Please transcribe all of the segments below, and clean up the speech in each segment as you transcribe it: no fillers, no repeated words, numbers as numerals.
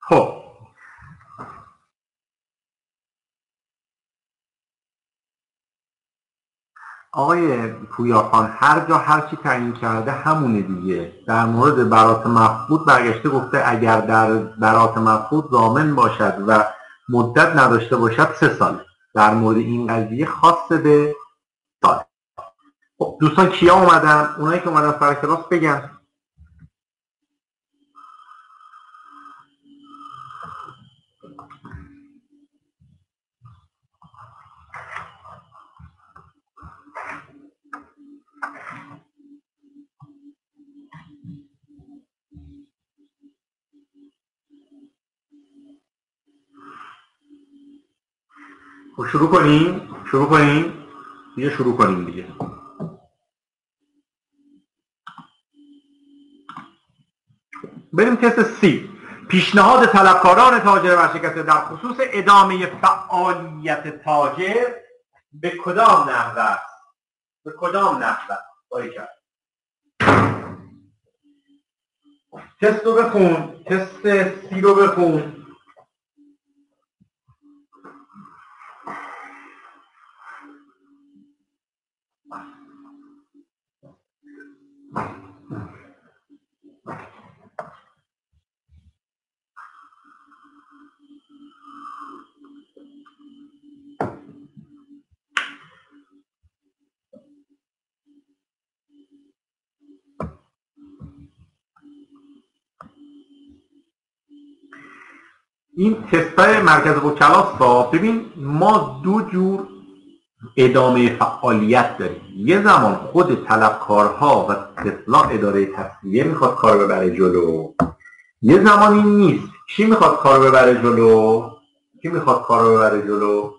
خب آقای پویاخان هر جا هر چی تعیین کرده همونه دیگه. در مورد برات مفقود برگشته گفته اگر در برات مفقود ضامن باشد و مدت نداشته باشد 3 سال. در مورد این قضیه خاصه به سال. خب دوستان کیا اومدن؟ اونایی که اومدن سر کلاس بگن. خب شروع کنیم دیگه. بریم تست سی. پیشنهاد طلبکاران تاجر ورشکسته در خصوص ادامه فعالیت تاجر به کدام نحوه است؟ باریکلا. تست رو بخون. تست سی رو بخون. این تستای مرکز وکلاست. ببین ما 2 جور ادامه فعالیت داریم. یه زمان خود طلبکارها و اطلاع اداره تصفیه میخواد کار ببره جلو، یه زمان این نیست. کی میخواد کار ببره جلو؟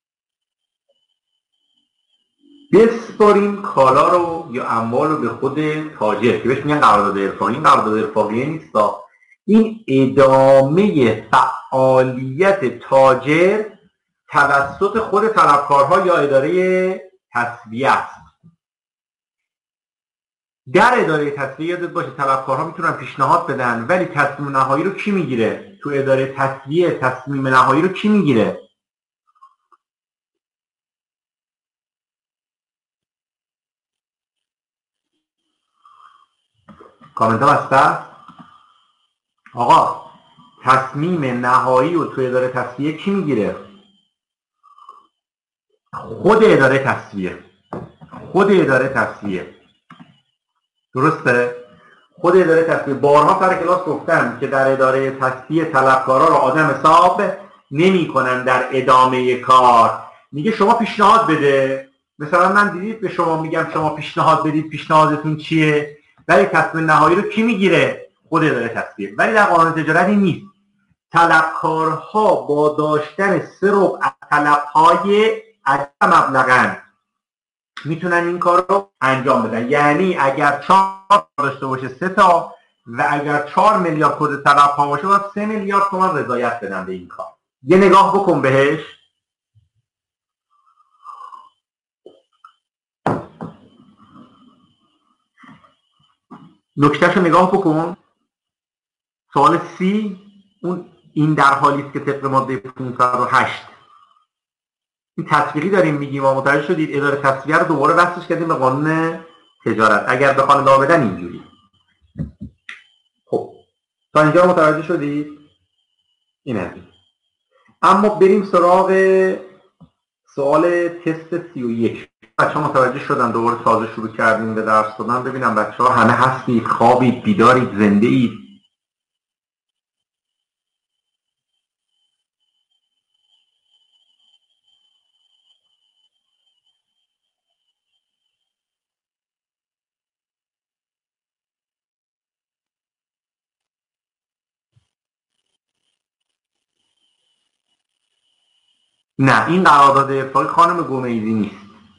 بسپاریم کالا رو یا اموال رو به خود تاجر که بهش میگن قرارداد ارفاقی. این قرارداد ارفاقی نیست، این ادامه فعالیت تاجر توسط خود طلبکارها یا اداره تصفیه است. در اداره تصفیه یادت باشه طلبکارها میتونن پیشنهاد بدن ولی تصمیم نهایی رو کی میگیره؟ تو اداره تصفیه تصمیم نهایی رو کی میگیره؟ کامنت ها بسته؟ آقا تصمیم نهایی رو تو اداره تصفیه کی میگیره؟ خود اداره تصفیه. درسته؟ خود اداره تصفیه. بارها سر کلاس گفتم که در اداره تصفیه طلبکارا رو آدم حساب نمی کنن در ادامه کار. میگه شما پیشنهاد بده. مثلا من دیدید به شما میگم شما پیشنهاد بدید، پیشنهادتون چیه؟ ولی تصمیم نهایی رو کی میگیره؟ خود اداره تصفیه. ولی در قانون تجارتی نیست. طلبکارها با داشتن 3 طلبهای عدد مبلغاً میتونن این کار رو انجام بدن. یعنی اگر 4 داشته باشه 3 تا و اگر 4 میلیارد کد طلبها باشه باید 3 میلیارد تومان رضایت بدن به این کار. یه نگاه بکن بهش. نکتهشو نگاه بکن. سوال سی این در حالی است که طبق ماده 508 این تطبیقی داریم میگیم و متوجه شدید اداره تصفیه رو دوباره وصلش کردیم به قانون تجارت. اگر بخوان ادامه بدن اینجوری. خب تا اینجا متوجه شدید؟ اینه. اما بریم سراغ سوال تست 31. بچه‌ها متوجه شدن دوباره تازه شروع کردیم به درس دادن. ببینم بچه‌ها همه هستید، خوابید، بیدارید، زنده اید؟ نه این قرارداد ارفاقی خانم گومیدی نیست.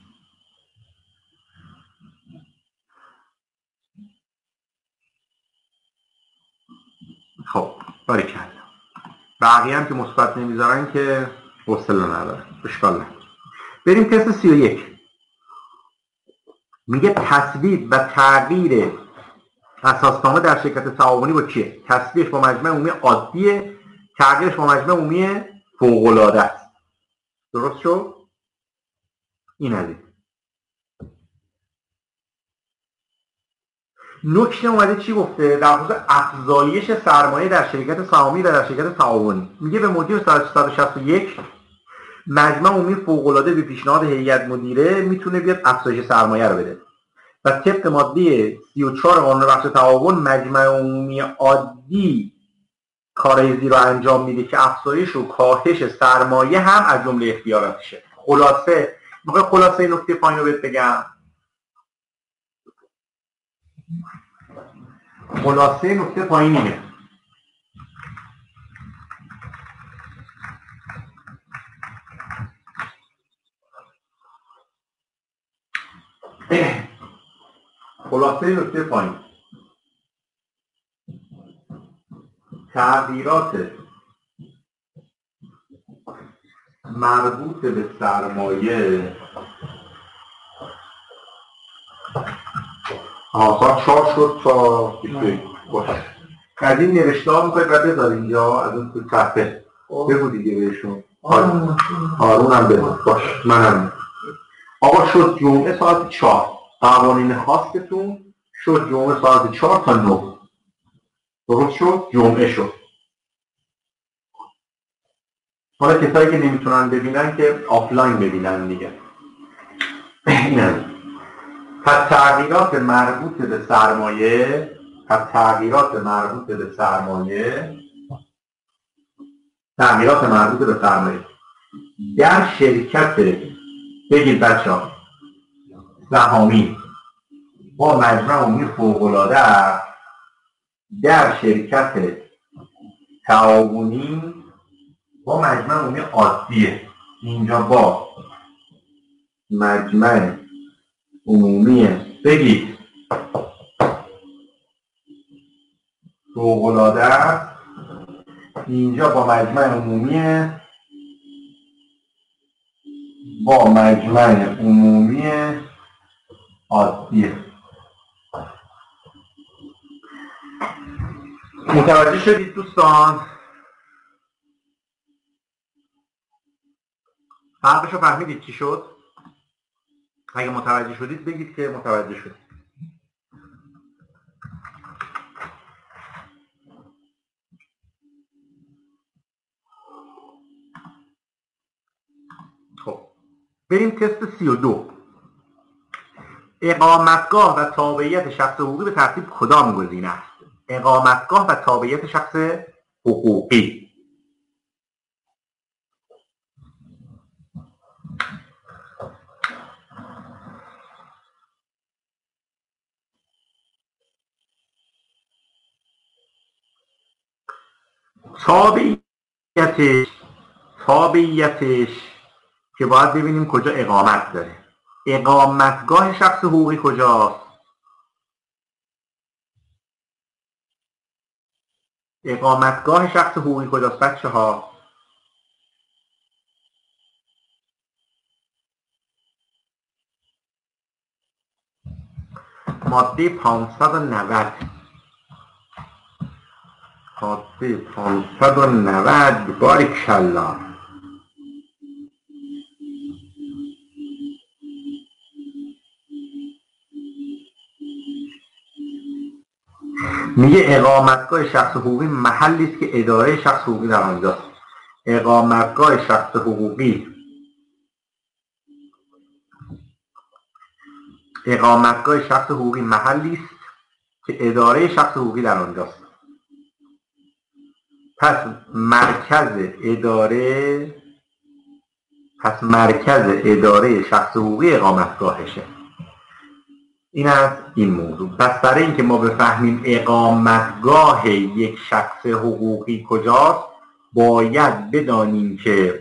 خب باریکلا. بقیه هم که مثبت نمیذارن که حوصله ندارن. اشکال نداره. بریم تست 31. میگه تصویب و تغییر اساسنامه در شرکت تعاونی با کیه؟ تصویبش با مجمع عمومی عادیه تغییرش با مجمع عمومی فوق‌العاده است. درست شد؟ این از این. نکته اومده چی گفته؟ در خصوص افزایش سرمایه در شرکت سهامی و در شرکت تعاونی. میگه به موجب 161 مجمع عمومی فوق‌العاده به پیشنهاد هیئت مدیره میتونه بیاد افزایش سرمایه رو بده. و طبق ماده 34 قانون بخش تعاون مجمع عمومی عادی کارای رو انجام میده که افزایش و کاهش سرمایه هم از جمله اختیاراتشه. خلاصه میخوای خلاصه نکته پایین رو بهت بگم. خلاصه نکته پایین اینه. خلاصه نکته پایین، تغییرات مربوط به سرمایه ساعت 4 شد تا 21 باشه. از این نوشته ها میخواید باید بذار اینجا از اون تو صفحه بگو دیگه بهشون. هارون هم بذار باش. منم آقا شد جمعه ساعت 4 قوانین خاصتون شد جمعه ساعت 4 تا 9 درست شد؟ جمعه شد. حالا کسایی که نمیتونن ببینن که آفلاین ببینن دیگه. اینه. پس تغییرات مربوط به سرمایه در شرکت بگید بچه ها سهامی با مجمع عمومی فوق‌العاده است، در شرکت تعاونی با مجمع عمومی عادیه. اینجا با مجمع عمومی بگید فوق‌العاده است، اینجا با مجمع عمومی عادیه. متوجه شدید دوستان؟ فرقشو فهمیدید چی شد؟ اگه متوجه شدید بگید که متوجه شدید. خب بریم تست 32. اقامتگاه و تابعیت شخص حقوقی به ترتیب کدام گزینه است؟ اقامتگاه و تابعیت شخص حقوقی. تابعیتش که باید ببینیم کجا اقامت داره. اقامتگاه شخص حقوقی کجاست؟ اقامتگاه شخص حقوقی کجاست بچه ها؟ ماده 590. ماده 590 باریکالله. میگه اقامتگاه شخص حقوقی محلی است که اداره شخص حقوقی در آنجاست. اقامتگاه شخص حقوقی محلی است که اداره شخص حقوقی در آنجاست. پس مرکز اداره شخص حقوقی اقامتگاهشه. این از این موضوع. پس برای اینکه ما بفهمیم اقامتگاه یک شخص حقوقی کجاست باید بدانیم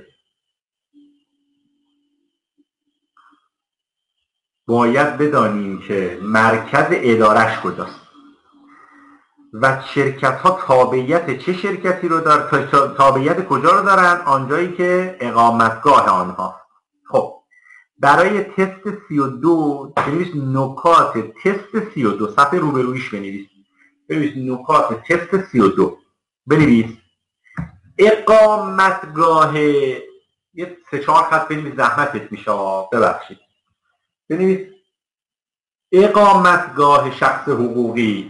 که مرکز ادارش کجاست و شرکت ها تابعیت چه شرکتی رو دارن، تابعیت کجا رو دارن؟ آنجایی که اقامتگاه آنها. خب برای تست 32 بنویس نکات تست 32. صفحه روبرویش بنویس نکات تست 32. بنویس اقامتگاه، یه 3-4 خط بنویس، زحمتت میشه ببخشید. بنویس اقامتگاه شخص حقوقی.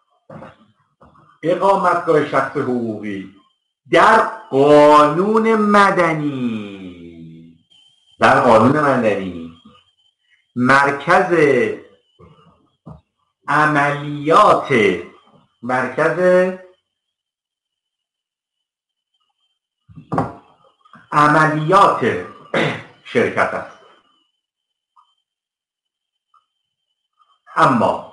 اقامتگاه شخص حقوقی در قانون مدنی، در قانون مدنی مرکز عملیات، مرکز عملیات شرکت است. اما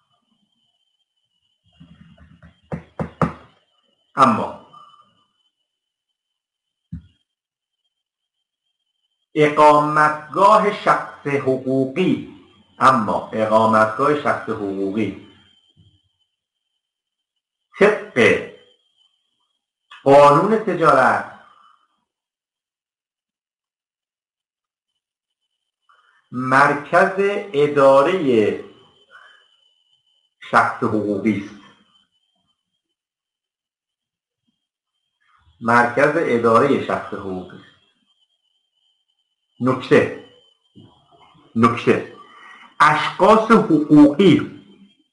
اقامتگاه شخص حقوقی، اقامتگاه شخص حقوقی طبق قانون تجارت مرکز اداره شخص حقوقی است. مرکز اداره شخص حقوقی است. نکته اشخاص حقوقی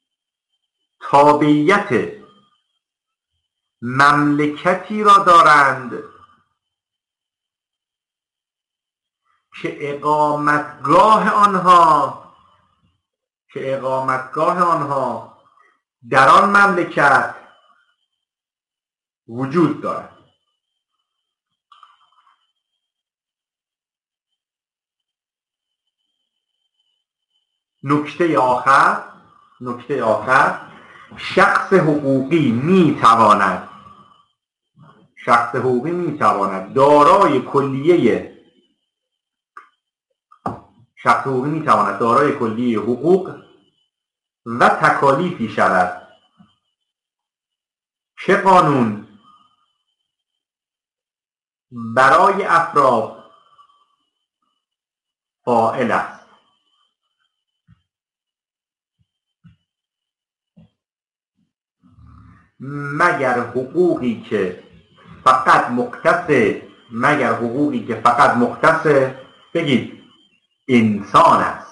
تابعیت مملکتی را دارند که اقامتگاه آنها در آن مملکت وجود دارد. نکته آخر شخص حقوقی میتواند دارای کلیه حقوق و تکالیفی شود که قانون برای افراد فاعل است. مگر حقوقی که فقط مختص بگید انسان است.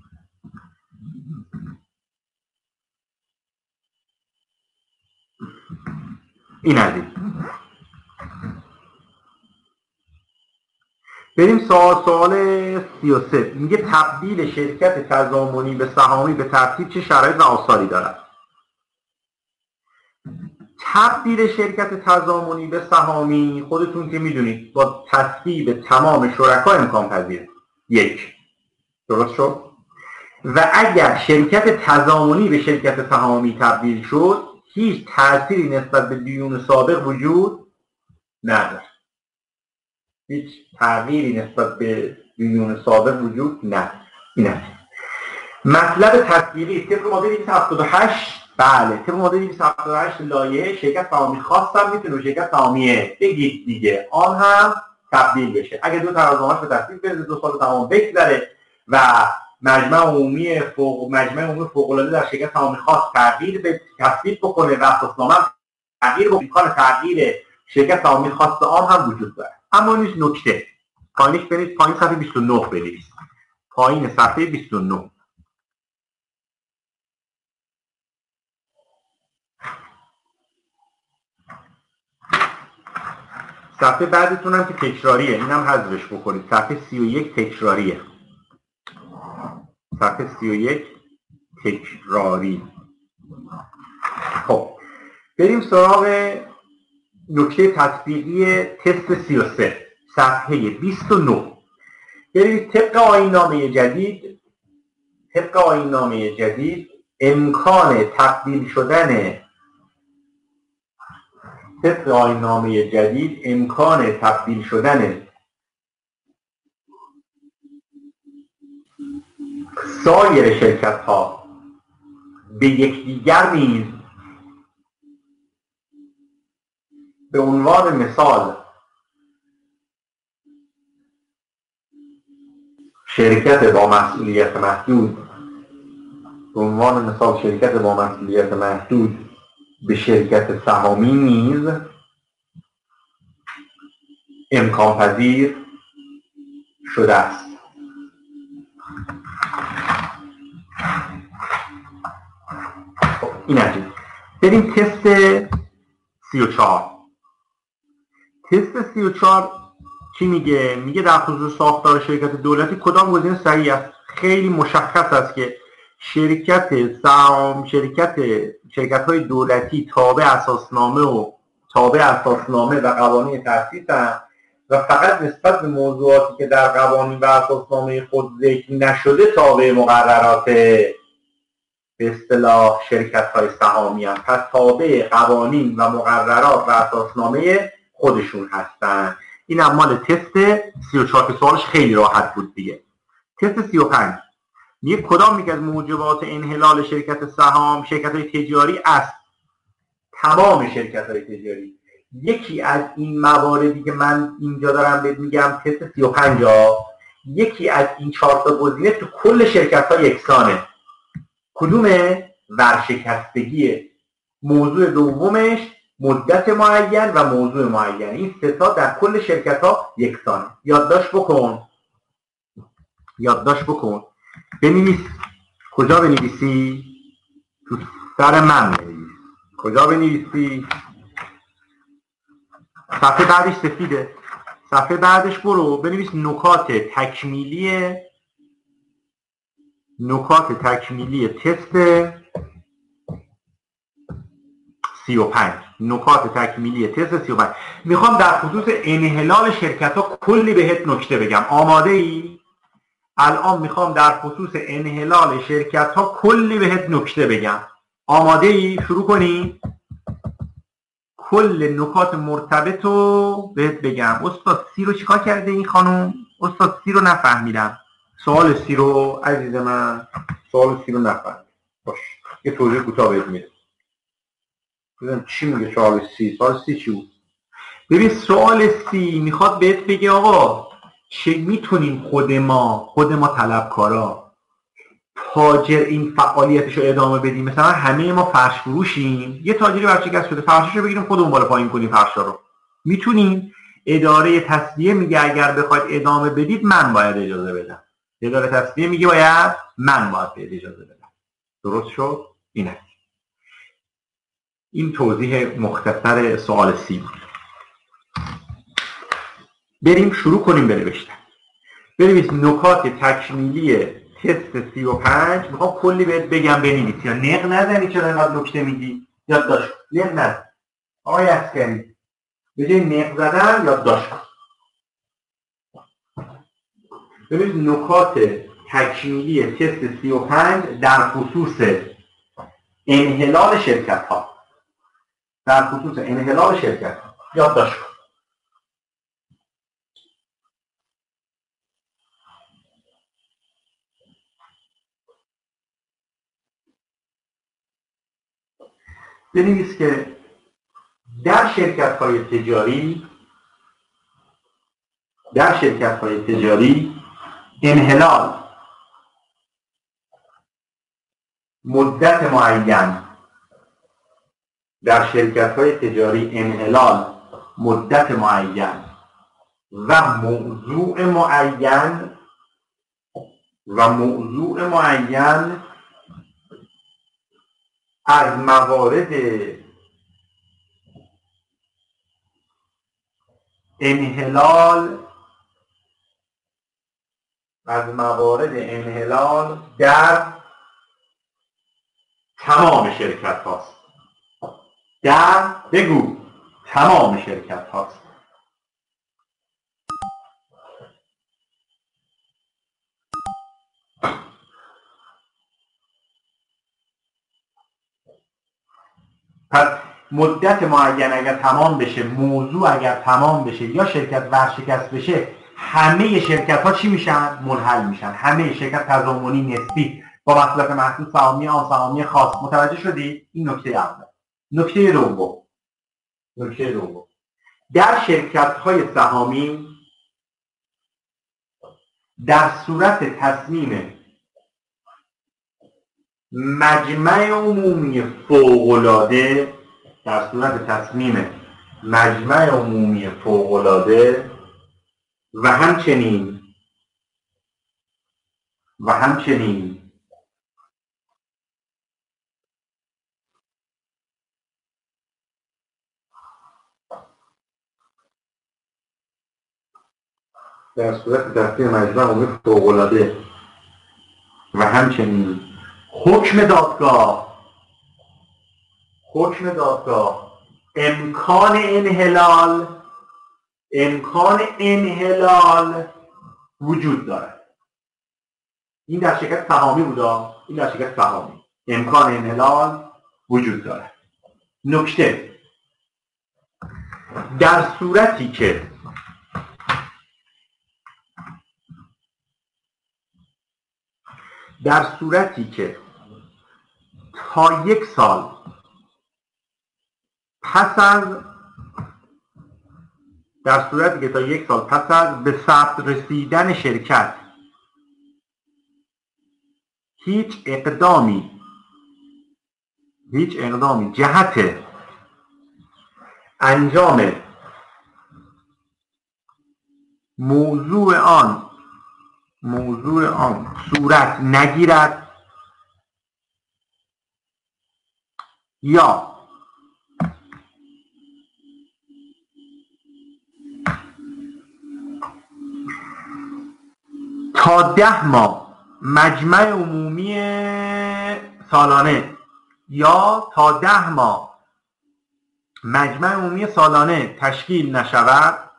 این از این. بریم سوال 33. میگه تبدیل شرکت تضامنی به سهامی به ترتیب چه شرایط و آثاری دارد؟ تبدیل شرکت تضامنی به سهامی خودتون که میدونید با تصویب تمام شرکا امکان پذیره. 1. درست شد؟ و اگر شرکت تضامنی به شرکت سهامی تبدیل شد هیچ تأثیری نسبت به دیون سابق وجود نداره. هیچ تغییری نسبت به دیون سابق وجود نداره. اینه مطلب تصویری طبق ماده 278. بله، طبق ماده 278 لایحه شرکت سهامی خاصم میتونه به شرکت سهامیه بگید دیگه آن هم تبدیل بشه. اگه دو ترازمش به تصویب برسه 2 سال تمام بگذره و مجمع عمومی فوق العاده در شرکت سهامی خاص تصویب بکنه و اساسنامه تغییر بکنه، امکان تغییر شرکت سهامی خاص عام هم وجود داره. اما نیست نکته پایینش برید پایین صفحه 29 برید. پایین صفحه 29 صفحه بعدتون هم که تکراریه، اینم حذفش بکنید. صفحه 31 تکراریه. صفحه 31 تکراری. خب بریم سراغ نکته تطبیقی تست 33 صفحه 29. برید طبق آیین‌نامه جدید امکان تبدیل شدن سایر شرکت ها به یکدیگر نیز به عنوان مثال شرکت با مسئولیت محدود به شرکت سهامی نیز امکان پذیر شده است. این عجیب. بریم تست 34. تست 34 چی میگه؟ میگه در خصوص ساختار شرکت دولتی کدام گزینه صحیح است؟ خیلی مشخص است که شرکت های دولتی تابع اساسنامه و قوانین تأسیس‌اند و فقط نسبت به موضوعاتی که در قوانین و اساسنامه خود ذکر نشده تابع مقررات به اصطلاح شرکت‌های سهامی هستند. پس تابع قوانین و مقررات و اساسنامه خودشون هستند. این مال تست 34 که سوالش خیلی راحت بود دیگه. تست 35 میگه کدام یک از موجبات انحلال شرکت سهام شرکت‌های تجاری است؟ تمام شرکت‌های تجاری. یکی از این مواردی که من اینجا دارم بهت میگم تست 35 یکی از این 4 تا گزینه تو کل شرکت‌ها یکسانه. کدومه؟ ورشکستگیه. موضوع دومش مدت معین و موضوع معین. این 3 تا در کل شرکت‌ها یکسانه. یادداشت بکن. بنویس. کجا بنویسی؟ تو سر من بنویس. کجا بنویسی؟ صفحه بعدش سفیده. صفحه بعدش برو بنویس نکات تکمیلی تست 35. نکات تکمیلی تست 35. میخوام در خصوص انحلال شرکت ها کلی بهت نکته بگم. آماده ای؟ الان میخوام در خصوص انحلال شرکت ها کلی بهت نکته بگم. آماده ای؟ شروع کنی؟ کل نکات مرتبط رو بهت بگم. استاد سی رو چیکار کرده این خانم؟ استاد سی رو نفهمیدم. سوال سی رو عزیز من، سوال سی رو نفهمیدم. باش یه توضیح کوتاه بهت میدم. ببینم چی میگه سوال سی. سوال سی چی بود؟ ببین سوال سی میخواد بهت بگه آقا چه میتونیم خود ما طلبکارا تاجر این فعالیتش رو ادامه بدیم؟ مثلا همه ما فرش فروشیم، یه تاجری ورشکست شده، فرشش رو بگیریم خودمون بالا پایین کنیم فرشا رو. میتونیم؟ اداره تصفیه میگه اگر بخواید ادامه بدید من باید اجازه بدم. اداره تصفیه میگه من باید اجازه بدم. درست شد؟ اینه. این توضیح مختصر سوال سی بود. بریم شروع کنیم بنوشتن. بنویس نکات تکمیلی تست 35. میخوام کلی بهت بگم بنویس. یا نق نزنی چرا اینقدر نکته میگی؟ یادداشت کن. نق نزن. آقای عسکری به جای نق زدن یادداشت کن. بنویس نکات تکمیلی تست 35 در خصوص انحلال شرکت ها. یادداشت کن. بنویس که در شرکت‌های تجاری انحلال مدت معین و موضوع معین از موارد انحلال در تمام شرکت هاست. تمام شرکت هاست. پس مدت معین اگر تمام بشه، موضوع اگر تمام بشه یا شرکت ورشکست بشه، همه شرکت ها چی میشن؟ منحل میشن. همه شرکت تضامنی نسبی با مسئولیت محدود، سهامی عام، سهامی خاص. متوجه شدی؟ این نکته اول. نکته دوم در شرکت های سهامی در صورت تصمیم مجمع عمومی فوق‌العاده و همچنین در صورت تصدیق مجمع عمومی فوق‌العاده و همچنین حکم دادگاه امکان انحلال وجود دارد. این در شرکت سهامی بوده، این در شرکت سهامی امکان انحلال وجود دارد. نکته: در صورتی که تا 1 سال پس از به ثبت رسیدن شرکت هیچ اقدامی جهت انجام موضوع آن صورت نگیرد یا تا 10 ماه مجمع عمومی سالانه تشکیل نشود،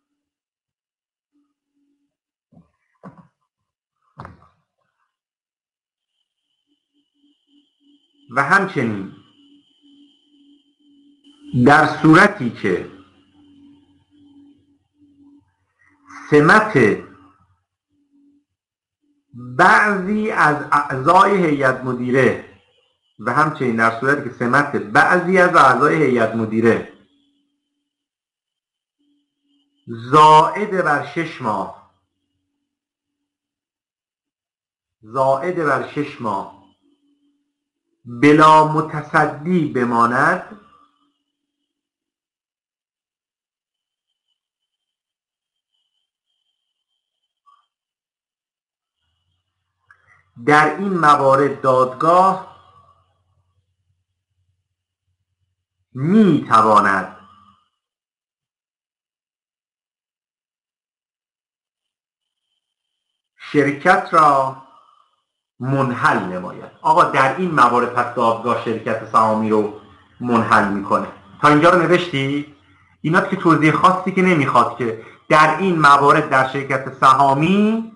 و همچنین در صورتی که سمت بعضی از اعضای هیئت مدیره زائد بر 6 ماه بلا متصدی بماند، در این موارد دادگاه می تواند شرکت را منحل نماید. آقا در این موارد پس دادگاه شرکت سهامی رو منحل میکنه. تا اینجا رو نوشتی؟ اینا که توضیح خاصی که نمیخواد که در این موارد در شرکت سهامی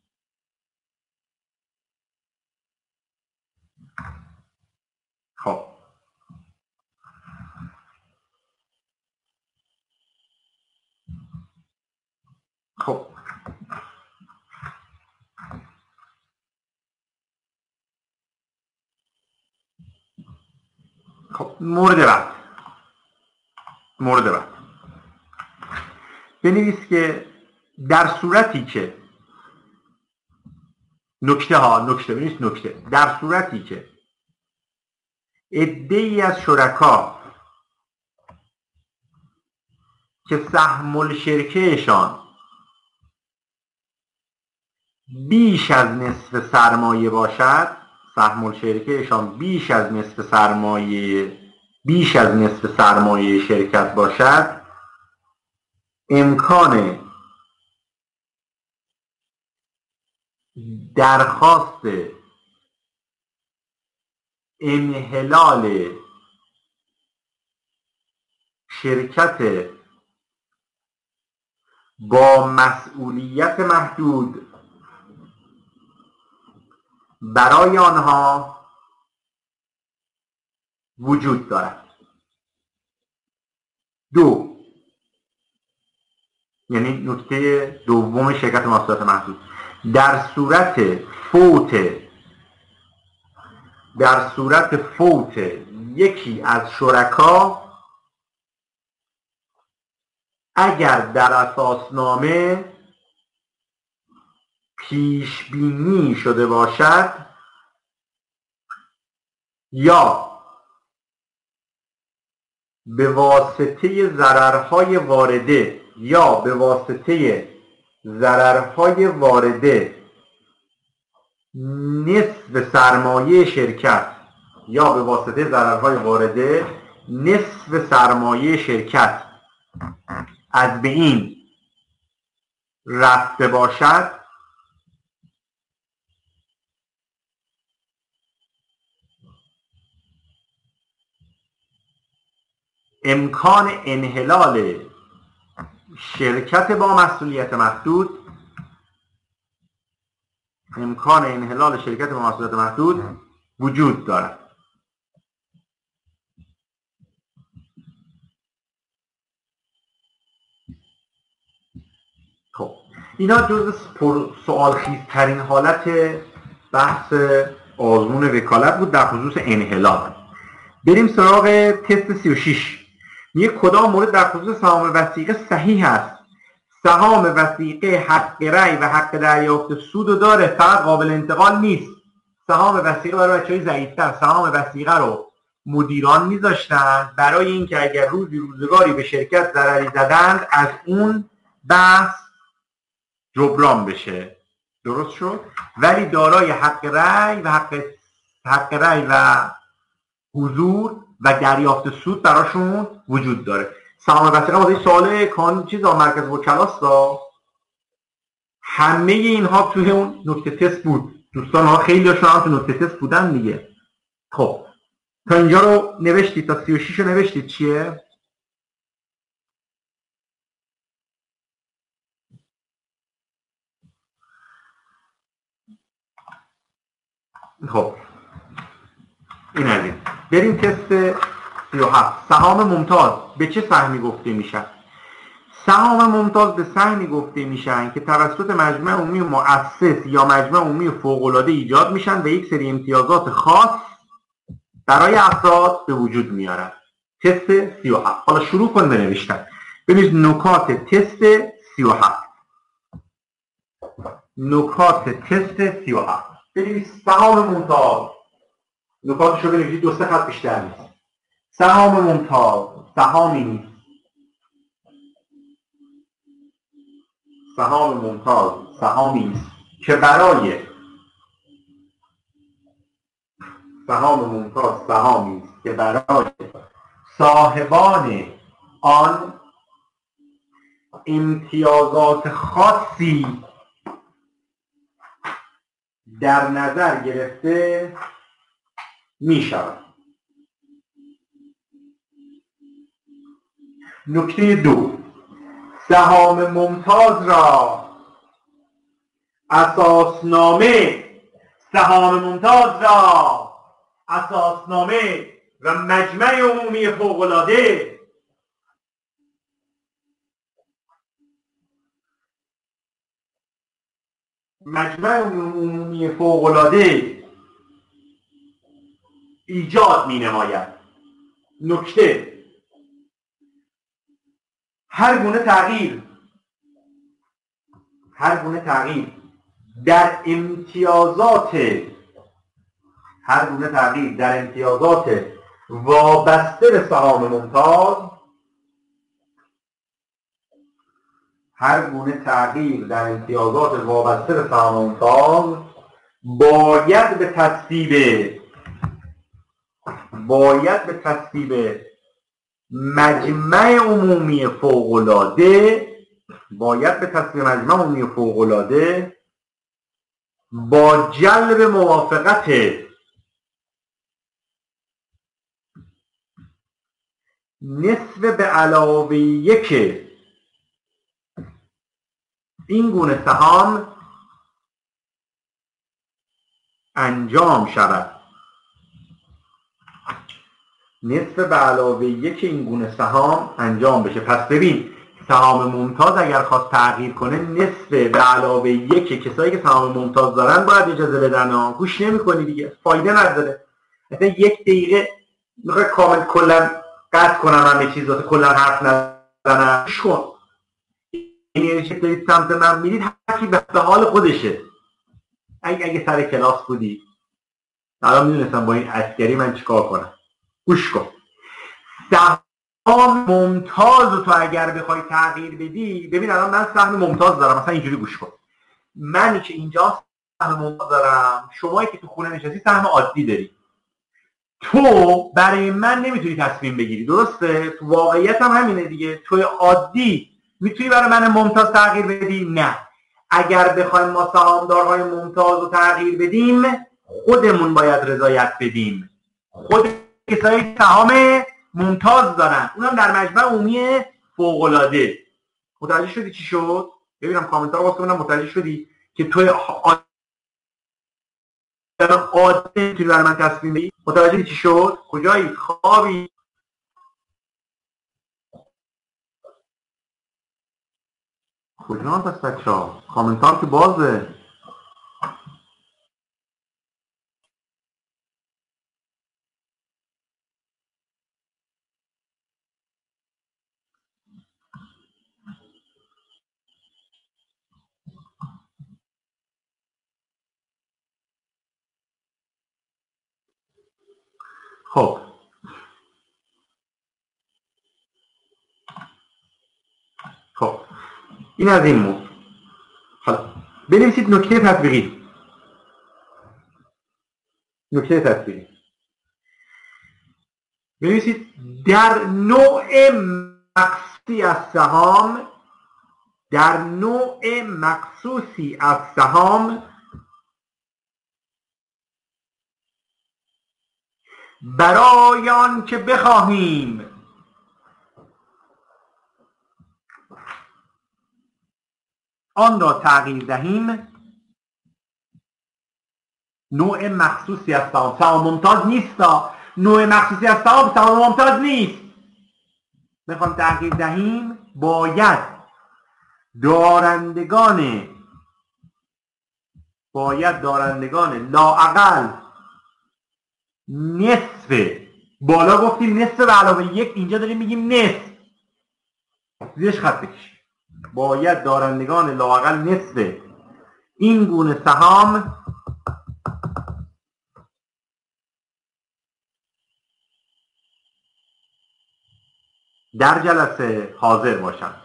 خب مورد بعد بنویس که در صورتی که در صورتی که عده‌ای از شرکا که سهم الشرکه‌شان بیش از نصف سرمایه باشد، بیش از نصف سرمایه شرکت باشد، امکان درخواست انحلال شرکت با مسئولیت محدود برای آنها وجود دارد. 2 یعنی نکته دوم شرکت مسئولیت محدود: در صورت فوت یکی از شرکا اگر در اساسنامه پیش بینی شده باشد یا به واسطه ضررهای وارده یا به واسطه ضررهای وارده نصف سرمایه شرکت یا به واسطه ضررهای وارده نصف سرمایه شرکت از بین رفته باشد، امکان انحلال شرکت با مسئولیت محدود وجود دارد. خب اینا جزء سوالخیزترین حالت بحث آزمون وکالت بود در خصوص انحلال. بریم سراغ تست 36. میگه کدام مورد در خصوص سهام وثیقه صحیح است؟ سهام وثیقه حق رأی و حق دریافت سود داره، فقط قابل انتقال نیست. سهام وثیقه برای بچه‌های ضعیف‌تر سهام وثیقه رو مدیران میذاشتن برای اینکه اگر روزگاری به شرکت ضرری زدند از اون بحث جبران بشه. درست شد؟ ولی دارای حق رأی و حضور و دریافت سود براشون وجود داره. سهام وثیقه واسه سوال کانون چیزا مرکز وکلاست دا. همه اینها توی اون نکته تست بود. دوستان ها خیلی هاشون هم تو نکته تست بودن دیگه. خب تا اینجا رو نوشتید، تا 36 رو نوشتید چیه؟ خب این از این. بریم تست 37. سهام ممتاز به چه سهمی گفته میشن؟ سهام ممتاز به سهمی گفته میشن که توسط مجمع عمومی مؤسس یا مجمع عمومی فوق‌العاده ایجاد میشن و یک سری امتیازات خاص برای افراد به وجود میارن. تست 37. حالا شروع کن بنوشتن. ببینید نکات تست 37. نکات تست 37. ببینید سهام ممتاز. نکاتش رو بنویسید، دو سه خط بیشتر نیست. سهام ممتاز سهامی نیست. سهام ممتاز سهامی نیست که برای صاحبان آن امتیازات خاصی در نظر گرفته می شود. نکته 2. سهام ممتاز را اساسنامه و مجمع عمومی فوق‌العاده ایجاد می نماید. نکته: هر گونه تغییر در امتیازات وابسته به سهام ممتاز باید به تصویب مجمع عمومی فوق‌العاده با جلب موافقت نصف به علاوه یک این گونه سهام انجام شود. نصف به علاوه یک این گونه سهام انجام بشه. پس ببین سهام ممتاز اگر خواست تغییر کنه نصف به علاوه یک کسایی که سهام ممتاز دارن باید اجازه بدن. گوش نمی‌کنی دیگه، فایده نداره. مثلا یک دقیقه میخوای کامل کلا قطع کنم همه چیزات، کلا حرف نزنم. گوش کن. یعنی دارید سمت من میرید، هر کی به حال خودشه. اگه سر کلاس بودی الان میدونستم با این عسکری من چیکار کنم. گوش کن. ممتاز رو تو اگر بخوای تغییر بدی، ببین الان من سهم ممتاز دارم، مثلا اینجوری گوش کن، منی که اینجا سهم ممتاز دارم، شمایی که تو خونه نشستی سهم عادی داری، تو برای من نمیتونی تصمیم بگیری، درسته؟ تو واقعیت هم همینه دیگه، توی عادی میتونی برای من ممتاز تغییر بدی؟ نه. اگر بخوایم ما سهامدارهای ممتاز رو تغییر بدیم، خودمون باید رضایت بدیم، خود کسایی که سهام ممتاز دارن، اونم در مجمع عمومی فوق‌العاده. متوجه شدی چی شد؟ ببینم کامنت ها رو واسه ببینم متوجه شدی که توی عادی میتونی برای من تصمیم بگیری؟ متوجه چی شد؟ کجایی؟ خوابی؟ کجا هم پس بچه ها؟ کامنت ها که بازه. خب این از این موضوع. حالا بنویسید نکته تطبیقی. نکته تطبیقی بنویسید در نوع مخصوصی از سهام، در نوع مخصوصی از سهام برای آن که بخواهیم آن را تغییر دهیم، نوع مخصوصی از سهام، سهام ممتاز نیست، نوع مخصوصی از سهام سهام ممتاز نیست، بخوام تغییر دهیم باید دارندگان لااقل نصف، بالا گفتیم نصف به علاوه یک، اینجا داریم میگیم نصف، زیرش خط بکشیم، باید دارندگان لااقل نصف این گونه سهام در جلسه حاضر باشند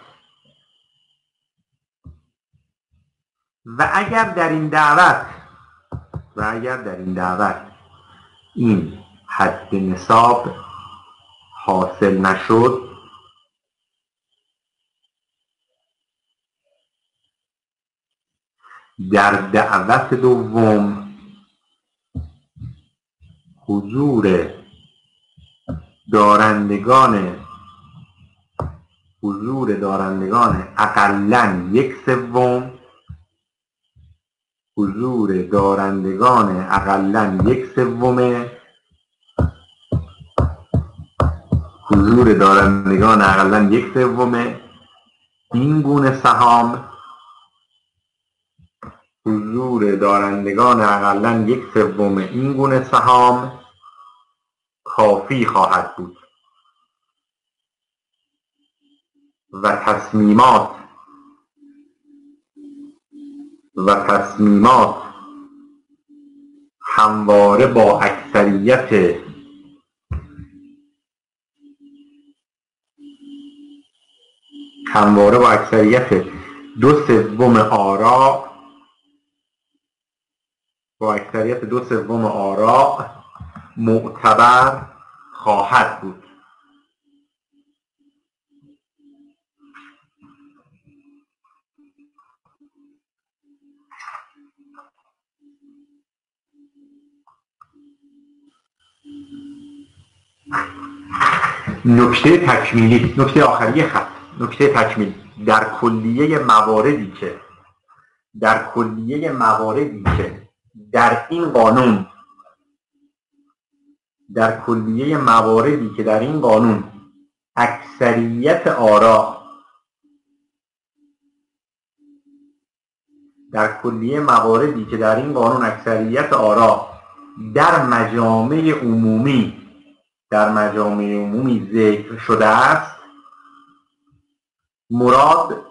و اگر در این دعوت این حد نصاب حاصل نشد، در دعوت دوم حضور دارندگان اقلاً یک سوم، حضور دارندگان اقلاً یک سوم این گونه سهام، حضور دارندگان اقلاً یک سوم این گونه سهام کافی خواهد بود و تصمیمات همواره با اکثریت دو سوم آراء معتبر خواهد بود. نکته تکمیلی، نکته آخری خط، نکته تکمیلی در کلیه مواردی که در این قانون اکثریت آراء در مجامع عمومی ذکر شده است، مراد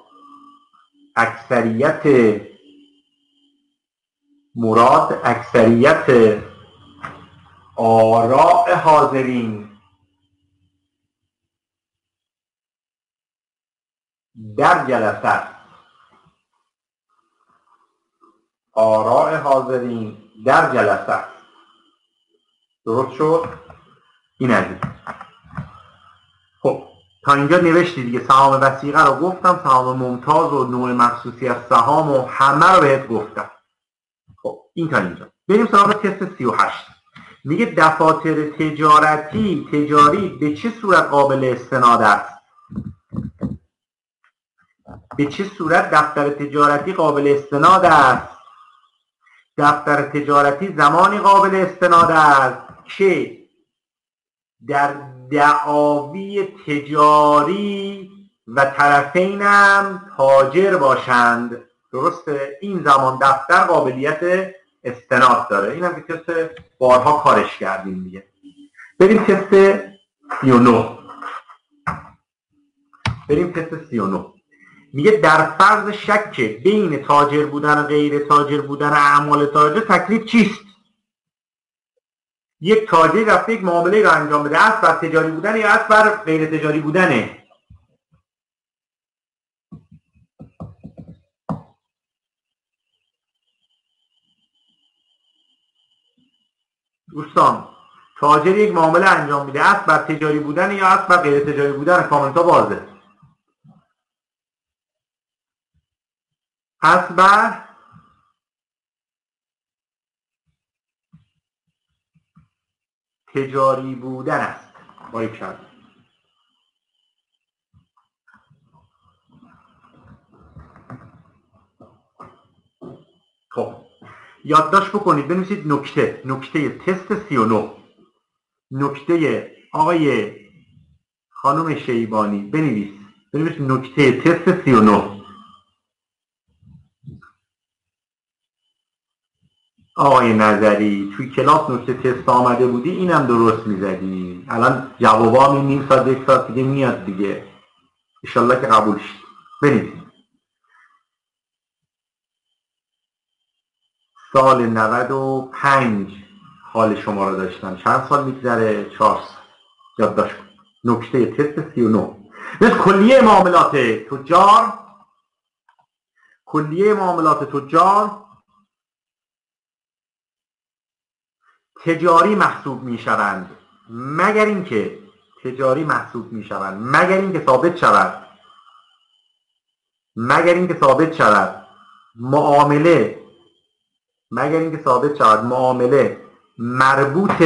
اکثریت آراء حاضرین در جلسه است. آراء حاضرین در جلسه است. درست شد؟ این از این. خب تا اینجا نوشتی دیگه. سهام وثیقه رو گفتم، سهام ممتاز و نوع مخصوصی از سهام و همه رو بهت گفتم. خب این تا اینجا. بریم سراغ تست 38. میگه دفاتر تجاری به چه صورت قابل استناد است؟ به چه صورت دفتر تجارتی قابل استناد است؟ دفتر تجارتی زمانی قابل استناد است که در دعاوی تجاری و طرفین هم تاجر باشند. درسته؟ این زمان دفتر قابلیت استناد داره. این هم که تست بارها کارش کردیم دیگه. بریم تست 39. میگه در فرض شک بین تاجر بودن و غیر تاجر بودن اعمال تاجر تکلیف چیست؟ یک تاجر رفته یک معامله رو انجام بده، اصل بر تجاری بودن یا اصل بر غیر تجاری بودنه؟ دوستان تاجر یک معامله انجام میده، اصل بر تجاری بودن یا اصل بر غیر تجاری بودن؟ کامنتا بازه. اصل بر تجاری بودن است. باریکلا. خب یادداشت بکنید، بنویسید نکته تست 39. نکته آقای خانم شیبانی بنویس نکته تست 39. آقای نظری توی کلاس نکته تست آمده بودی اینم درست میزدی. الان جوابا می نیم ساعت یک ساعت دیگه میاد دیگه. انشالله که قبول شد. بنویس سال 95 حال شما رو داشتن. چند سال میگذره؟ 4 سال. یادداشت کن. نکته تست 39. کلیه معاملات تجار تجاری محسوب میشوند مگر اینکه ثابت شود معامله مربوط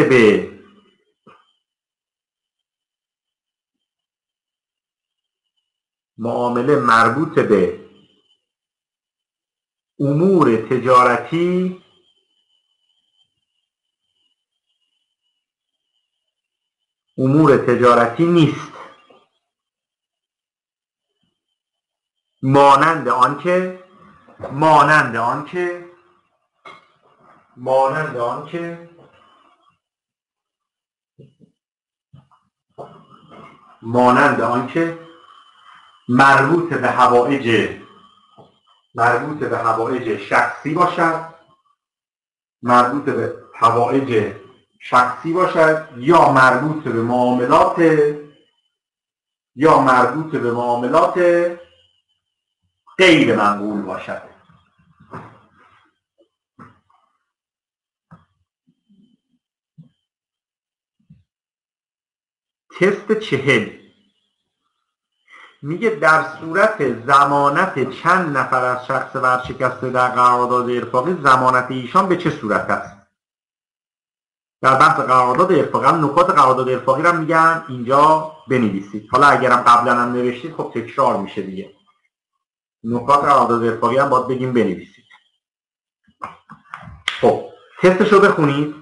به امور تجارتی نیست، مانند آنکه مربوط به حوائج شخصی باشد یا مربوط به معاملات غیر منقول باشد. تست 40 میگه در صورت ضمانت چند نفر از شخص ورشکسته در قرارداد ارفاقی، ضمانت ایشان به چه صورت است؟ در بحث قرارداد ارفاقی هم نکات قرارداد ارفاقی رو میگم اینجا بنویسید. حالا اگرم قبلا هم نوشتید خب تکرار میشه دیگه. نکات قرارداد ارفاقی هم باید بگیم بنویسید. خب تستشو بخونید.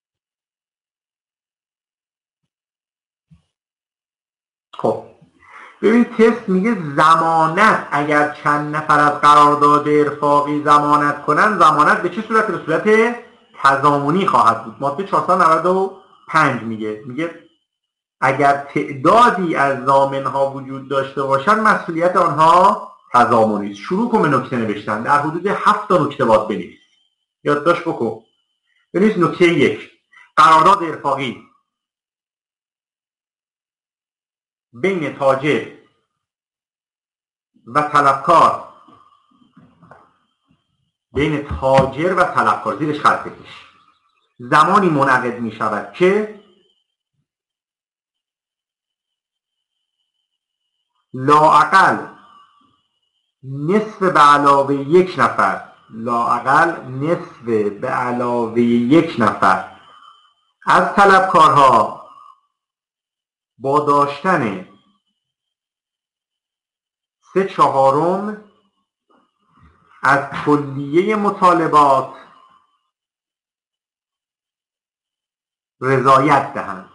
خب ببین تست میگه ضمانت اگر چند نفر از قرارداد ارفاقی ضمانت کنن، ضمانت به چه صورت؟ به صورت تضامنی خواهد بود. ماده 495 میگه اگر تعدادی از ضامنها وجود داشته باشند مسئولیت آنها تضامنی است. شروع کن به نکته نوشتن، در حدود 7 تا نکته باید بنویس. یادداشت بکن. بنویس نکته 1: قرارداد ارفاقی بین تاجر و طلبکار، زیرش خط بکش، زمانی منعقد می شود که لااقل نصف به علاوه یک نفر از طلبکارها با داشتن 3/4 از کلیه مطالبات رضایت دهند.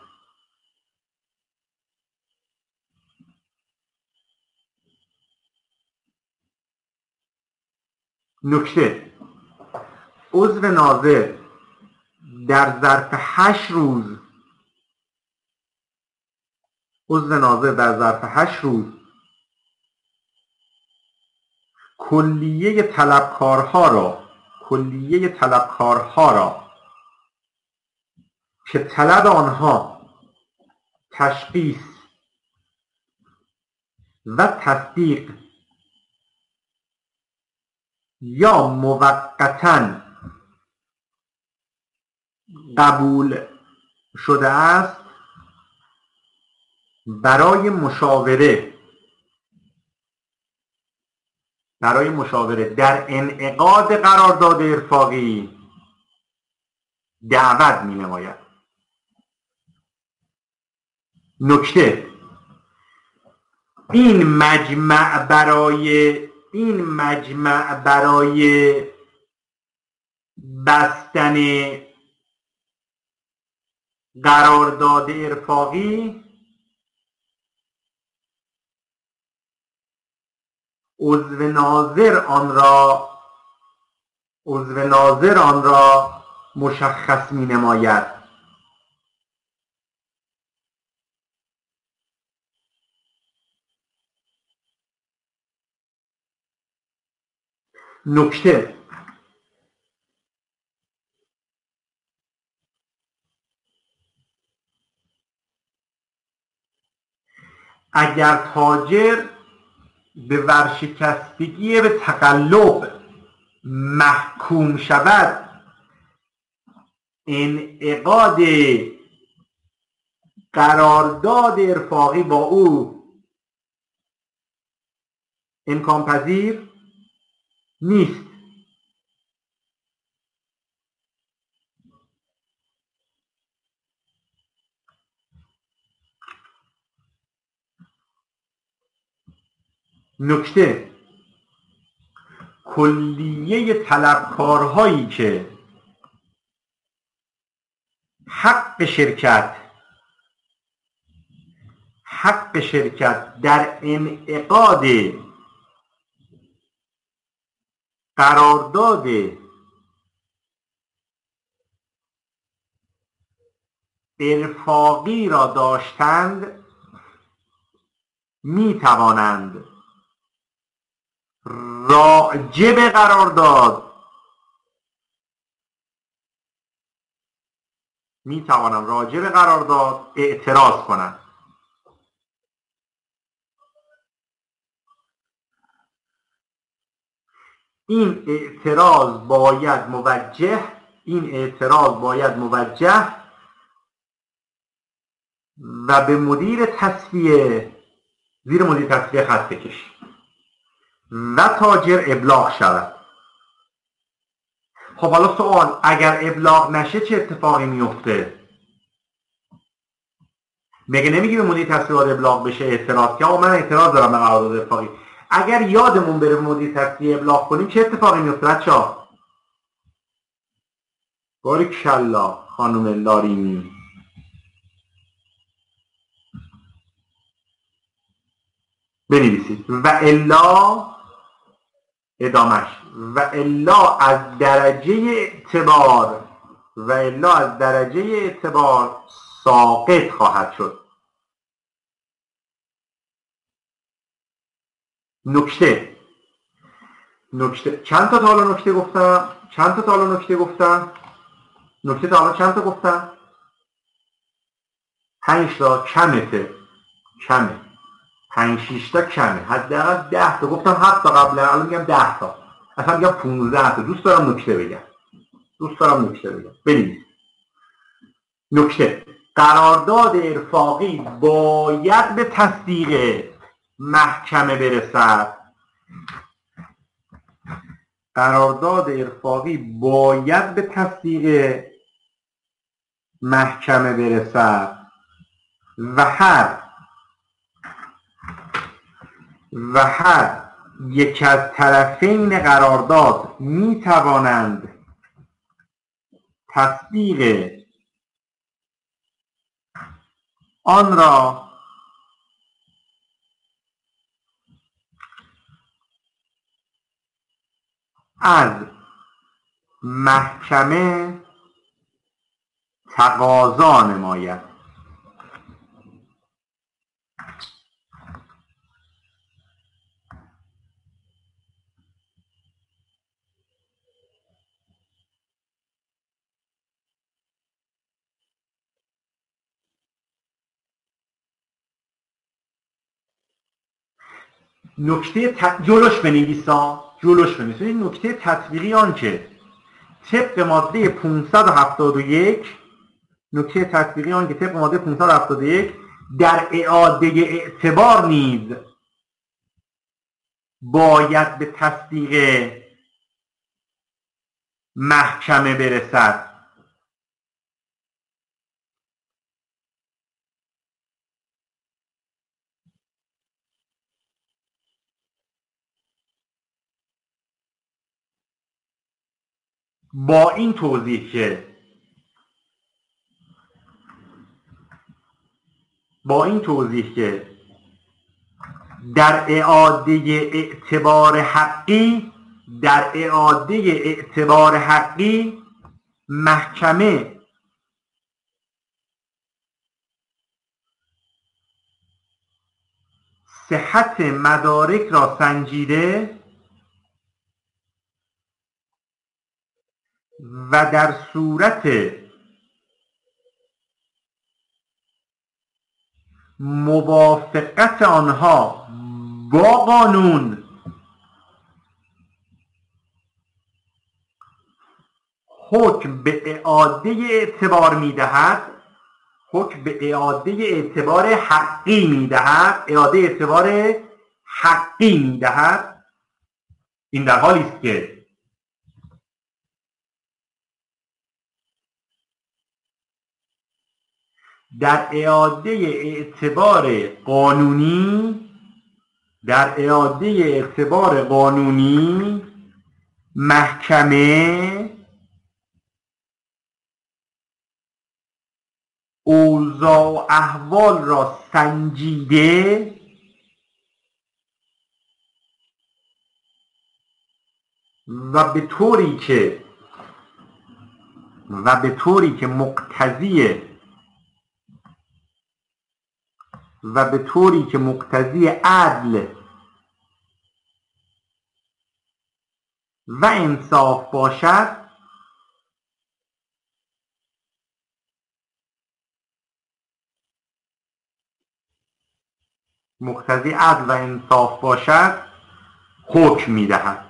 نکته: عضو ناظر در ظرف 8 روز کلیه طلبکارها را که طلب آنها تشخیص و تصدیق یا موقتاً قبول شده است برای مشاوره در انعقاد قرارداد ارفاقی دعوت می نماید. نکته: این مجمع برای بستن قرارداد ارفاقی عضو ناظر آن را مشخص می نماید. نکته: اگر تاجر به ورشکستگی به تقلب محکوم شود، انعقاد قرارداد ارفاقی با او امکان پذیر نیست. نکته: کلیه طلبکارهایی که حق شرکت در انعقاد قرارداد ارفاقی را داشتند می توانند راجع به قرارداد اعتراض کنند. این اعتراض باید موجه و به مدیر تصفیه، زیر مدیر تصفیه خط بکش، و تاجر ابلاغ شود. خب حالا سوال: اگر ابلاغ نشه چه اتفاقی میفته؟ مگه نمیگی به مدیر تصفیه ابلاغ بشه، اعتراض که من اعتراض دارم به قرارداد ارفاقی؟ اگر یادمون بره مدیر تصفیه ابلاغ کنیم چه اتفاقی میفته بچه‌ها؟ باریکالله خانم لاریمی. بنویسید و الا ادامش و الا از درجه اعتبار ساقط خواهد شد. نکته چند تا حالا نکته گفتم؟ نکته تا حالا چند تا گفتم؟ 5 تا کمه 5-6 تا کمه، حداقل 10 تا گفتم، 7 تا قبلا، الان میگم 10 تا، اصلا میگم 15 تا. دوست دارم نکته بگم. ببینید نکته، قرارداد ارفاقی باید به تصدیق محکمه برسد. و هر یک از طرفین قرارداد می توانند تصدیق آن را از محکمه تقاضا نماید. نکته جلوش بنویسید. نکته تطبیقی آن که طبق ماده 571 در اعاده اعتبار نیز باید به تصدیق محکمه برسد. با این توضیح که در اعاده اعتبار حقی محکمه صحت مدارک را سنجیده و در صورت موافقت آنها با قانون حکم به اعاده اعتبار می‌دهد، حقی می‌دهد. این در حالی است که در اعاده اعتبار قانونی محکمه اوضاع و احوال را سنجیده و به طوری که مقتضی عدل و انصاف باشد حکم می‌دهد.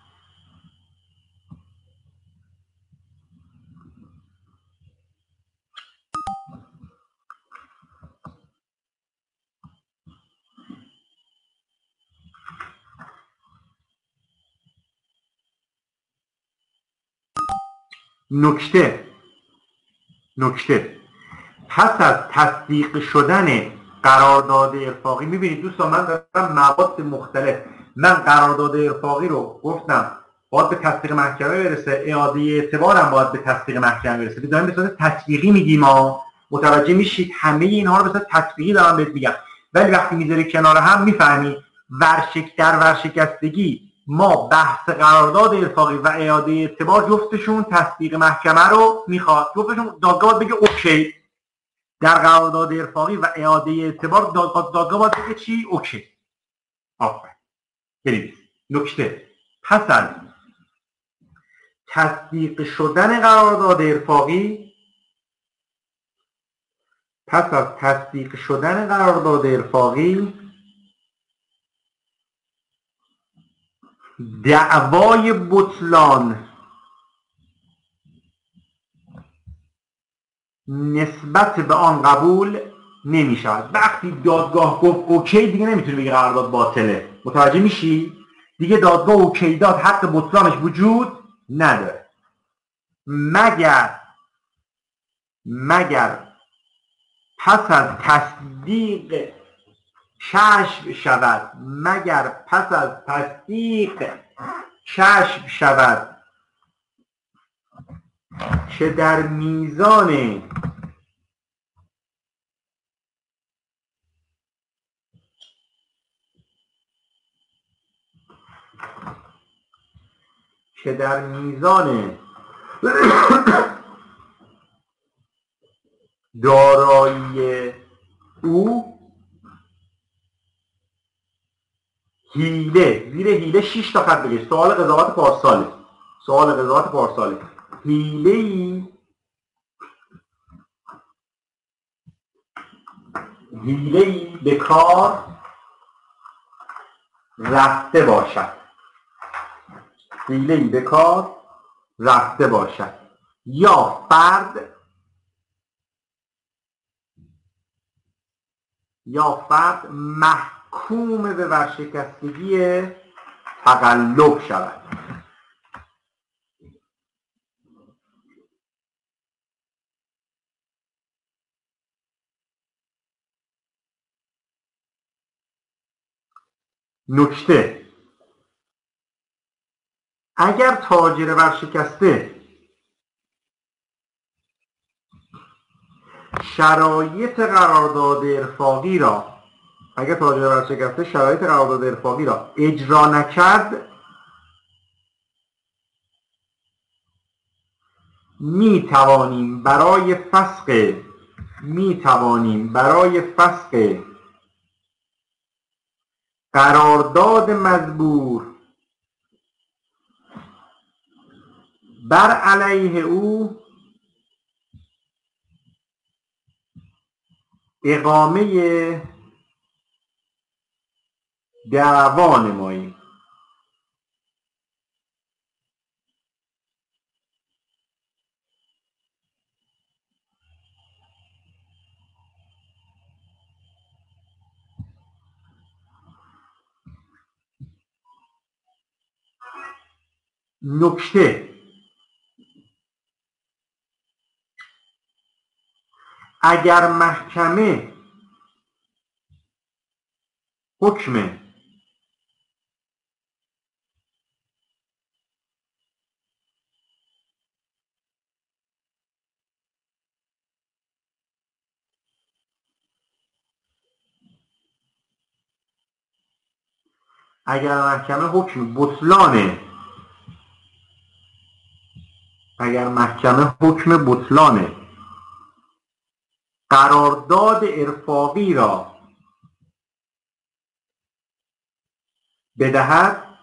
نکته پس از تصدیق شدن قرارداد ارفاقی، میبینید دوستان من دارم مواد مختلف، من قرارداد ارفاقی رو گفتم باید به تصدیق محکمه برسه، اعاده اعتبارم باید به تصدیق محکمه برسه، داریم به صورت تطبیقی میگیم. متوجه میشید همه اینها رو به صورت تطبیقی دارم بهت میگم، ولی وقتی میذاری کنار هم میفهمی در ورشکستگی ما بحث قرارداد ارفاقی و اعاده اعتبار جفتشون تصدیق محکمه رو میخواد. جفتشون دادگاه باید بگه اوکی. در قرارداد ارفاقی و اعاده اعتبار دادگاه باید بگه چی؟ اوکی. آفرین. بریم. نکته. پس از تصدیق شدن قرارداد ارفاقی دعوای بطلان نسبت به آن قبول نمی شود. وقتی دادگاه گفت اوکی دیگه نمیتونی بگی قرارداد باطله. متوجه میشی؟ دیگه دادگاه اوکی داد، حق بطلانش وجود نداره مگر پس از تصدیق کشف شود که در میزان دارایی او حیله، زیر حیله 6 تا خط بگیر. سوال قضاوت پارساله. حیله‌ای به کار رفته باشد یا فرد محکوم به ورشکستگی تقلب شود. نکته: اگر تاجر ورشکسته شرایط قرارداد ارفاقی را اجرا نکرد، می توانیم برای فسخ قرارداد مزبور بر علیه او اقامه دعوا نماییم. نکته: اگر محکمه حکم بطلان قرارداد ارفاقی را بدهد،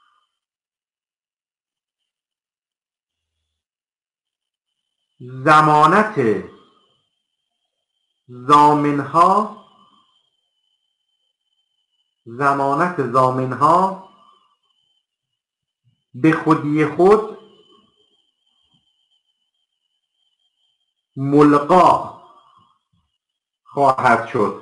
ضمانت ضامنها به خودی خود ملغا خواهد شد.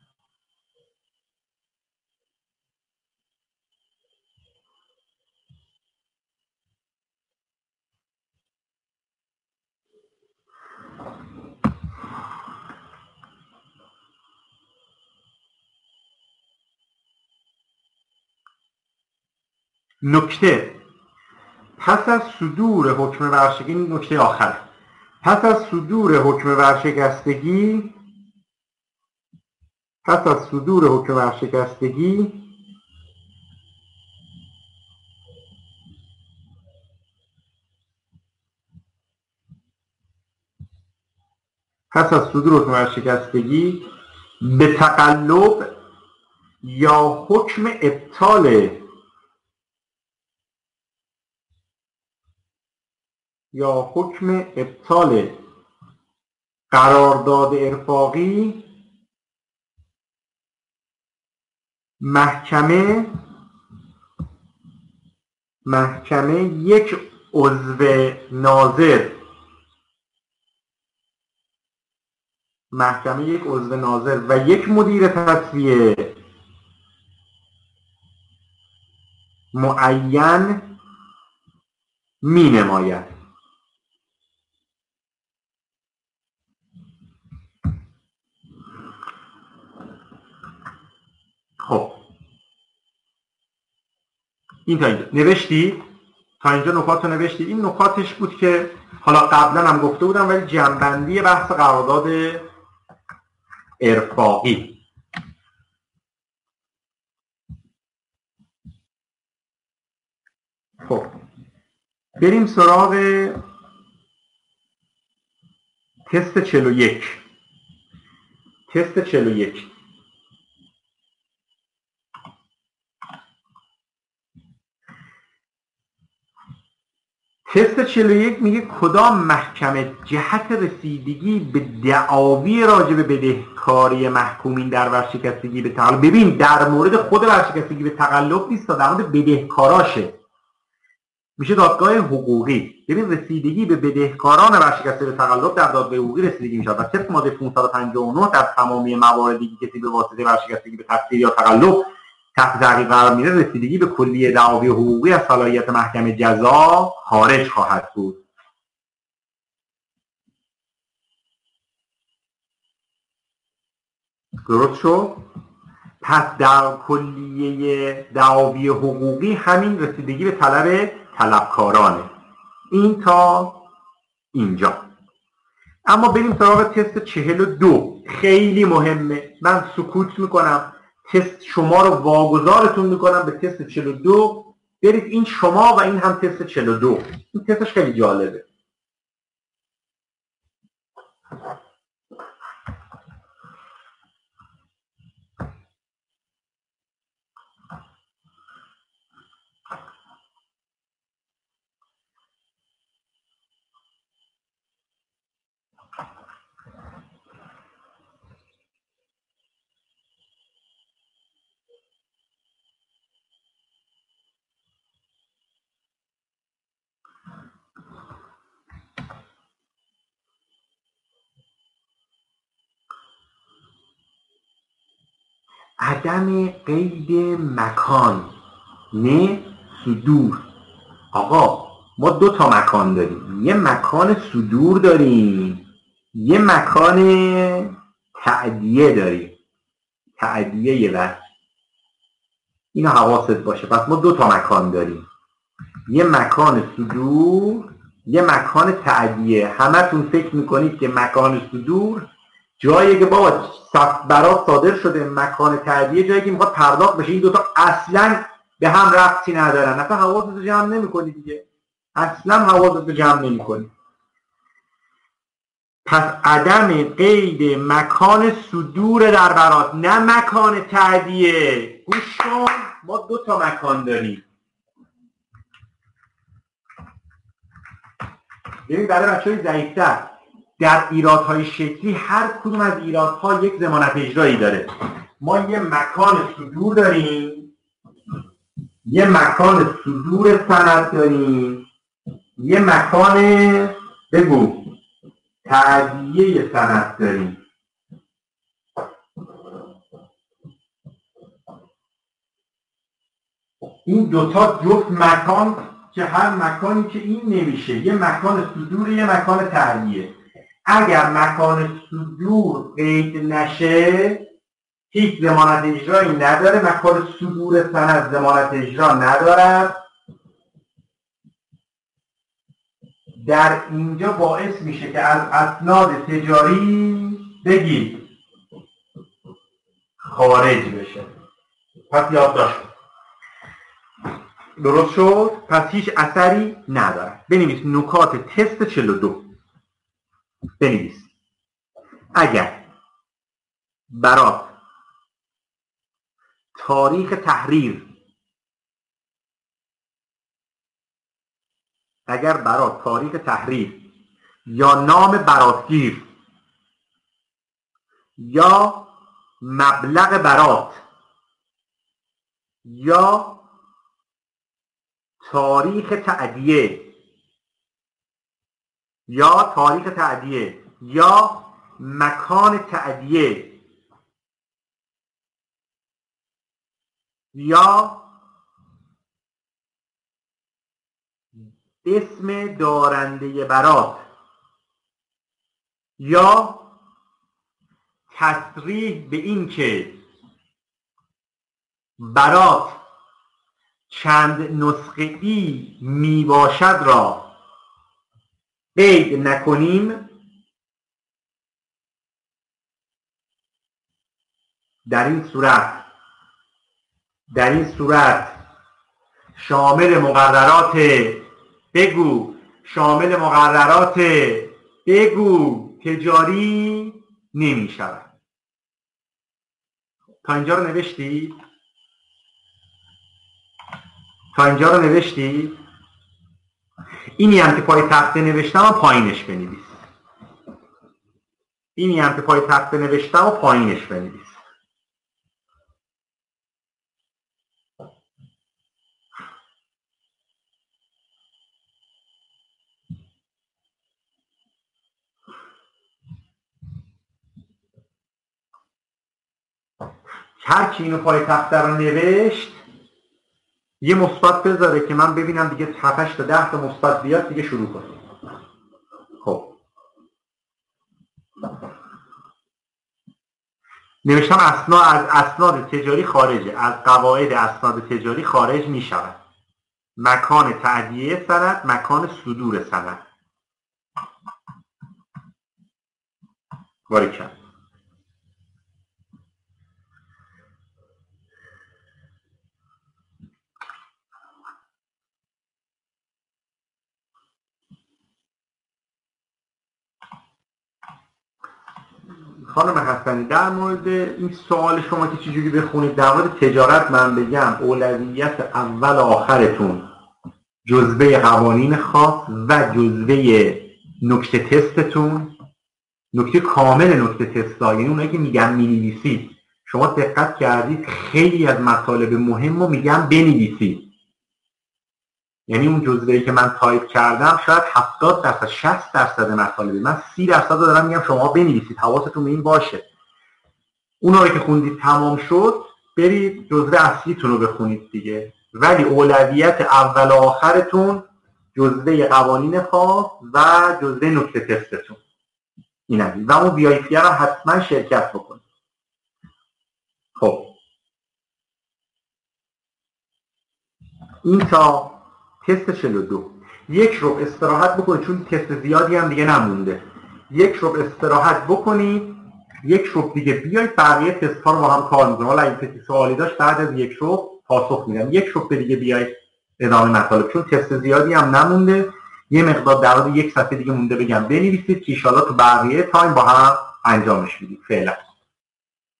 نکته: پس از صدور حکم ورشکستگی پس از صدور حکم ورشکستگی به تقلب یا حکم ابطال قرارداد ارفاقی محکمه یک عضو ناظر و یک مدیر تصفیه معین می نماید. خب این تا اینجا نوشتی؟ تا اینجا نکات رو نوشتی؟ این نکاتش بود که حالا قبلا هم گفته بودم ولی جنبندی بحث قرارداد ارفاقی. خب بریم سراغ تست 41. تست 41 میگه کدام محکمه جهت رسیدگی به دعاوی راجع به بدهکاری محکومین در ورشکستگی به تقلب، ببین در مورد خود ورشکستگی به تقلب نیست، در مورد بدهکاراشه، میشه دادگاه حقوقی. ببین رسیدگی به بدهکاران ورشکسته به تقلب در دادگاه حقوقی رسیدگی میشه و طبق ماده 559 در تمامی مواردی که کسی به واسطه ورشکستگی به تقصیر یا تقلب تحت تعقیب قرار میره رسیدگی به کلیه دعاوی حقوقی از صلاحیت محکمه جزا خارج خواهد بود. درست شد؟ پس در کلیه دعاوی حقوقی همین رسیدگی به طلب طلبکارانه. این تا اینجا. اما بریم سراغ تست 42. خیلی مهمه. من سکوت میکنم، تست شما رو واگذارتون میکنم به تست 42. برید این شما و این هم تست 42. این تستش خیلی جالبه. عدم قید مکان نه صدور. آقا ما 2 تا مکان داریم، یه مکان صدور داریم، یه مکان تأدیه داریم. تأدیه یه وقت اینو حواست باشه. پس ما 2 تا مکان داریم، یه مکان صدور، یه مکان تأدیه. همتون فکر میکنید که مکان صدور جایی که بابا برات صادر شده، مکان تأدیه جایی که میخواد پرداخت بشه. این 2 تا اصلا به هم ربطی ندارن. اصلا حواست رو جمع نمی‌کنی دیگه، اصلا حواست رو جمع نمی‌کنی. پس عدم قید مکان صدور در برات، نه مکان تأدیه. گوش کن، ما 2 تا مکان داریم. ببین برای بچه‌های ضعیف‌تر، در ایرادهای شکلی هر کدوم از ایرادها یک ضمانت اجرایی داره. ما یه مکان صدور داریم، یه مکان صدور سند داریم، یه مکان بگو تأدیه سند داریم. این 2 تا جفت مکان که هر مکانی که این نمیشه، یه مکان صدور، یه مکان تأدیه. اگر مکان صدور قید نشه هیچ ضمانت اجرایی نداره. مکان صدور سند ضمانت اجرا ندارد. در اینجا باعث میشه که از اسناد تجاری بگید خارج بشه. پس یادداشت درست شد؟ پس هیچ اثری نداره. بنویس نکات تست 42. بنویس اگر برات تاریخ تحریر یا نام براتگیر یا مبلغ برات یا تاریخ تأدیه یا مکان تأدیه یا اسم دارنده برات یا تصریح به این که برات چند نسخه‌ای می باشد را قید نکنیم، در این صورت شامل مقررات بگو تجاری نمی شود. تا اینجا رو نوشتی؟ اینی هم که پای تخته نوشتم و پایینش بنویس. هر کی اینو پای تخته رو نوشت یه مثبت بذاره که من ببینم دیگه 7 تا 10 تا مثبت بیاد دیگه شروع کنیم. خب نوشتم از اسناد تجاری خارجه، از قواعد اسناد تجاری خارج می شود. مکان تأدیه سند، مکان صدور سند. باریکن. خانم حسنی در مورد این سوال شما که چجوری بخونید در مورد تجارت من بگم اولویت اول آخرتون جزوه قوانین خاص و جزوه نکته تستتون، نکته کامل نکته تستا، یعنی اونایی که میگم مینویسید شما دقت کردید خیلی از مطالب مهم رو میگم بنویسید. یعنی اون جزوه‌ای که من تایپ کردم شاید 70% 60% مطالب من 30% رو دارم میگم شما بنویسید، حواستون به این باشه. اونایی که خوندید تمام شد برید جزوه اصلیتون رو بخونید دیگه، ولی اولویت اول و آخرتون جزوه قوانین خاص و جزوه نکته تستتون اینه و اون VIP رو حتما شرکت بکنید. خب این تا تست 42. 1 ربع استراحت بکنید چون تست زیادی هم دیگه نمونده. 1 ربع استراحت بکنید، 1 ربع دیگه بیاید بقیه تست ها رو با هم کار میکنیم. حالا اگه کسی سوالی داشت بعد از 1 ربع پاسخ میدم. 1 ربع دیگه بیاید ادامه مطالب چون تست زیادی هم نمونده. یه مقدار در حد 1 صفحه دیگه مونده بگم بنویسید که ان شاءالله تو بقیه تایم با هم انجامش میدید. فعلا